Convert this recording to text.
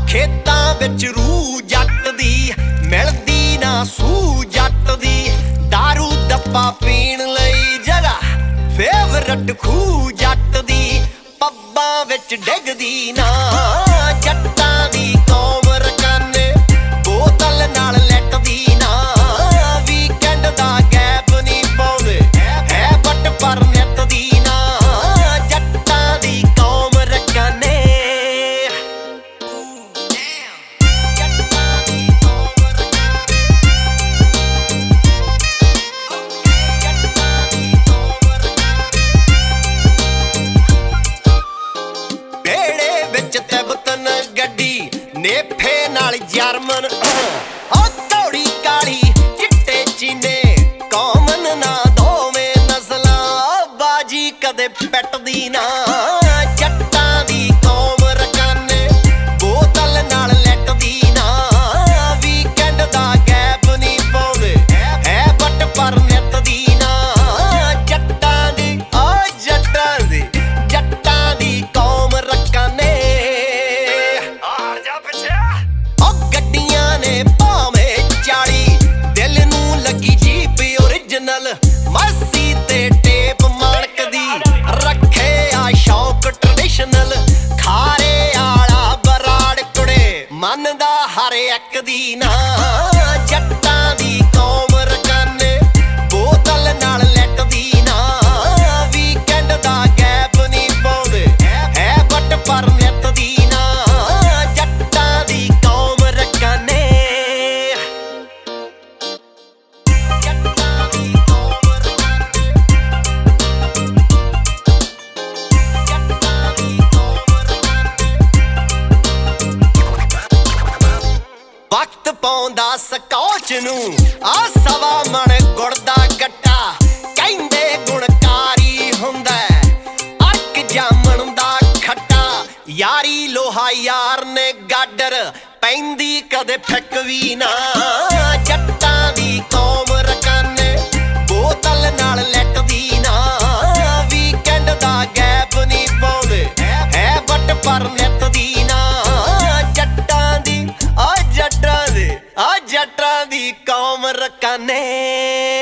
खेतां विच रूह जट दी मिलदी ना सूह जट दी। दारू दप्पा पीण लई जगह फेवरट खूह जट दी। पब्बां विच डिगदी ना जट्टां दी कौम रकाने बोतल नाल लैटदी ना। वीकेंड दा गैप नी पाउंदे है बट पर नित दी ना जट्टां दी कौम रकाने। नेफे नाल जर्मन घोड़ी काली चिट्टे चीने कॉमन ना दोवें नस्लां बाजी कदे पैटदी ना जट्टां दी कौम रकाने बोतल नाल लैटदी ना। वीकेंड दा गैप नी पाउंदे है बट पर नित दी ना जट्टां दी जट्टां दी कौम रकाने। मस्सी ते टेप माणकदी रखे आ शौक ट्रेडिशनल। खारे आला बराड़ कुड़े मनदा हर एक दी ना जट्टां दी कौम रकाने बोतल नाल लैटदी ना। वीकेंड दा गैप नी पाउंदे है बट पर नित दी ना जट्टां दी कौम रकाने। वक्त पाउंदा स्कॉच नूं आ सवा मन गुड़ दा गट्टा। कहंदे गुणकारी हुंदा अरक जामण दा खट्टा। यारी लोहा यार ने गाडर पैंदी कदे फिक वी ना जट्टां दी कौम रकाने बोतल नाल लैटदी ना। वीकेंड दा गैप नी पाउंदे है बट पर नित दी ना जट्टां दी जट्टां दी कौम रकाने।